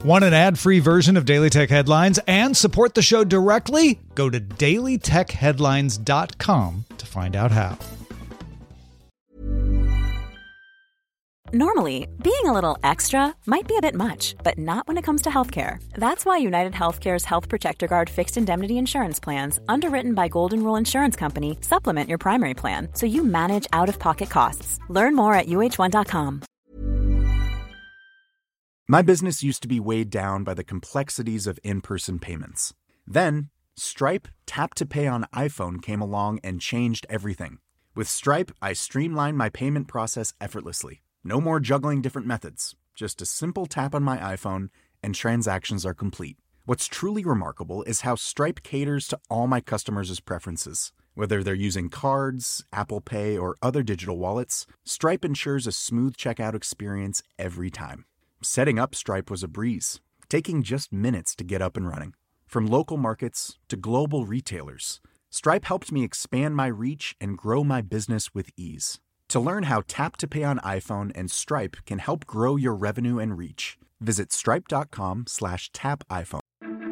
Want an ad-free version of Daily Tech Headlines and support the show directly? Go to dailytechheadlines.com to find out how. Normally, being a little extra might be a bit much, but not when it comes to healthcare. That's why United Healthcare's Health Protector Guard fixed indemnity insurance plans, underwritten by Golden Rule Insurance Company, supplement your primary plan so you manage out-of-pocket costs. Learn more at uh1.com. My business used to be weighed down by the complexities of in-person payments. Then, Stripe Tap to Pay on iPhone came along and changed everything. With Stripe, I streamlined my payment process effortlessly. No more juggling different methods. Just a simple tap on my iPhone and transactions are complete. What's truly remarkable is how Stripe caters to all my customers' preferences. Whether they're using cards, Apple Pay, or other digital wallets, Stripe ensures a smooth checkout experience every time. Setting up Stripe was a breeze, taking just minutes to get up and running. From local markets to global retailers, Stripe helped me expand my reach and grow my business with ease. To learn how Tap to Pay on iPhone and Stripe can help grow your revenue and reach, visit stripe.com/tapiphone.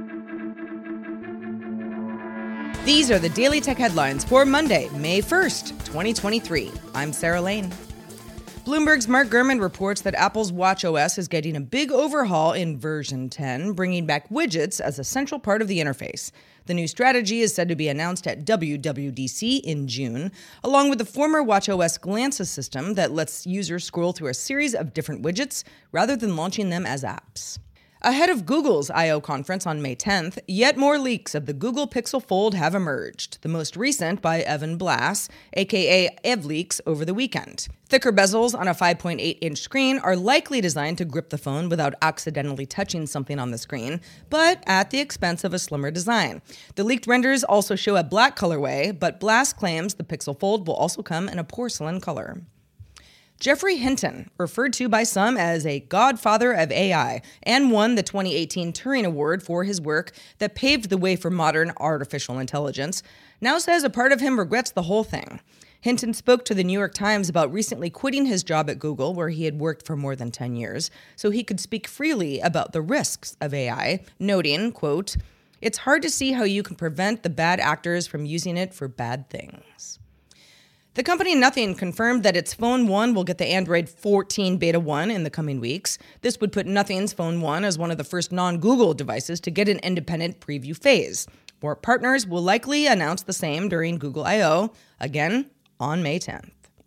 These are the Daily Tech Headlines for Monday, May 1st, 2023. I'm Sarah Lane. Bloomberg's Mark Gurman reports that Apple's watchOS is getting a big overhaul in version 10, bringing back widgets as a central part of the interface. The new strategy is said to be announced at WWDC in June, along with the former watchOS Glances system that lets users scroll through a series of different widgets rather than launching them as apps. Ahead of Google's I/O conference on May 10th, yet more leaks of the Google Pixel Fold have emerged, the most recent by Evan Blass, aka EvLeaks, over the weekend. Thicker bezels on a 5.8-inch screen are likely designed to grip the phone without accidentally touching something on the screen, but at the expense of a slimmer design. The leaked renders also show a black colorway, but Blass claims the Pixel Fold will also come in a porcelain color. Geoffrey Hinton, referred to by some as a godfather of AI, and won the 2018 Turing Award for his work that paved the way for modern artificial intelligence, now says a part of him regrets the whole thing. Hinton spoke to the New York Times about recently quitting his job at Google, where he had worked for more than 10 years, so he could speak freely about the risks of AI, noting, quote, "It's hard to see how you can prevent the bad actors from using it for bad things." The company Nothing confirmed that its Phone 1 will get the Android 14 Beta 1 in the coming weeks. This would put Nothing's Phone 1 as one of the first non-Google devices to get an independent preview phase. More partners will likely announce the same during Google I/O, again on May 10th.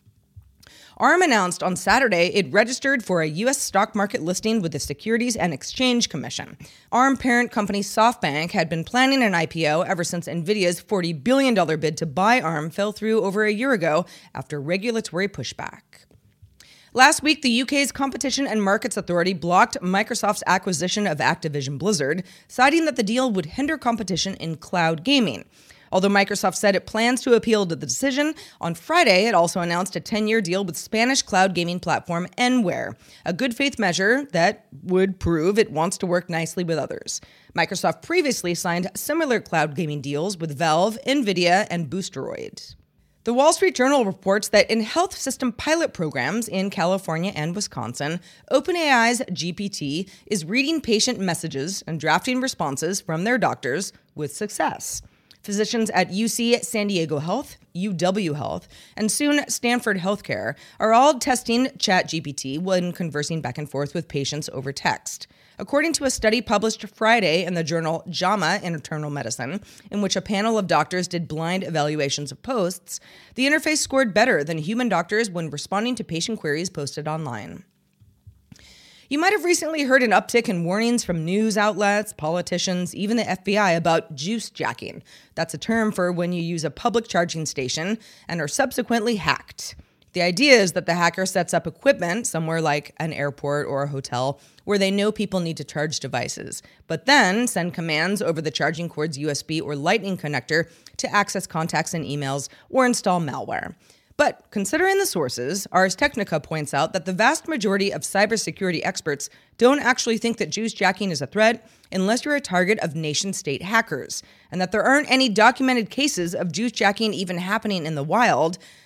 ARM announced on Saturday it registered for a U.S. stock market listing with the Securities and Exchange Commission. ARM parent company SoftBank had been planning an IPO ever since NVIDIA's $40 billion bid to buy ARM fell through over a year ago after regulatory pushback. Last week, the UK's Competition and Markets Authority blocked Microsoft's acquisition of Activision Blizzard, citing that the deal would hinder competition in cloud gaming. Although Microsoft said it plans to appeal to the decision, on Friday it also announced a 10-year deal with Spanish cloud gaming platform Enware, a good faith measure that would prove it wants to work nicely with others. Microsoft previously signed similar cloud gaming deals with Valve, NVIDIA, and Boosteroid. The Wall Street Journal reports that in health system pilot programs in California and Wisconsin, OpenAI's GPT is reading patient messages and drafting responses from their doctors with success. Physicians at UC San Diego Health, UW Health, and soon Stanford Healthcare are all testing ChatGPT when conversing back and forth with patients over text. According to a study published Friday in the journal JAMA Internal Medicine, in which a panel of doctors did blind evaluations of posts, the interface scored better than human doctors when responding to patient queries posted online. You might have recently heard an uptick in warnings from news outlets, politicians, even the FBI about juice jacking. That's a term for when you use a public charging station and are subsequently hacked. The idea is that the hacker sets up equipment somewhere like an airport or a hotel where they know people need to charge devices, but then send commands over the charging cord's USB or Lightning connector to access contacts and emails or install malware. But considering the sources, Ars Technica points out that the vast majority of cybersecurity experts don't actually think that juice jacking is a threat unless you're a target of nation-state hackers, and that there aren't any documented cases of juice jacking even happening in the wild,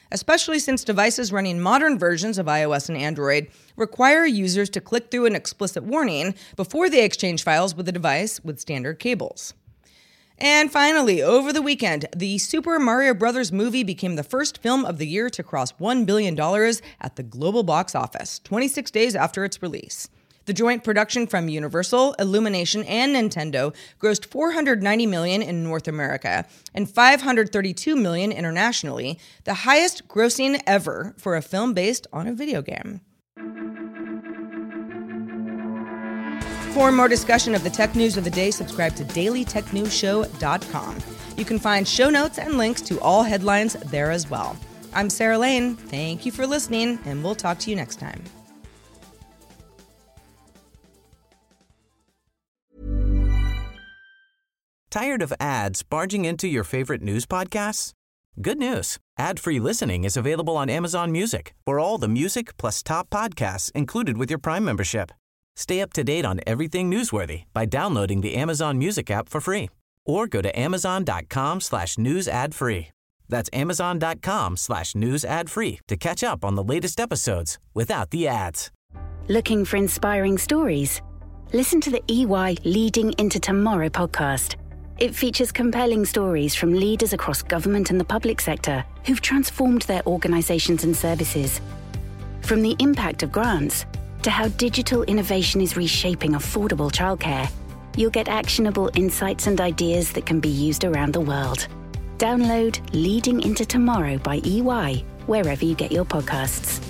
especially since devices running modern versions of iOS and Android require users to click through an explicit warning before they exchange files with a device with standard cables. And finally, over the weekend, the Super Mario Bros. Movie became the first film of the year to cross $1 billion at the global box office, 26 days after its release. The joint production from Universal, Illumination, and Nintendo grossed $490 million in North America and $532 million internationally, the highest grossing ever for a film based on a video game. For more discussion of the tech news of the day, subscribe to dailytechnewsshow.com. You can find show notes and links to all headlines there as well. I'm Sarah Lane. Thank you for listening, and we'll talk to you next time. Tired of ads barging into your favorite news podcasts? Good news. Ad-free listening is available on Amazon Music for all the music plus top podcasts included with your Prime membership. Stay up to date on everything newsworthy by downloading the Amazon Music app for free or go to amazon.com/news ad free. That's amazon.com/news ad free to catch up on the latest episodes without the ads. Looking for inspiring stories? Listen to the EY Leading into Tomorrow podcast. It features compelling stories from leaders across government and the public sector who've transformed their organizations and services. From the impact of grants to how digital innovation is reshaping affordable childcare, you'll get actionable insights and ideas that can be used around the world. Download Leading into Tomorrow by EY wherever you get your podcasts.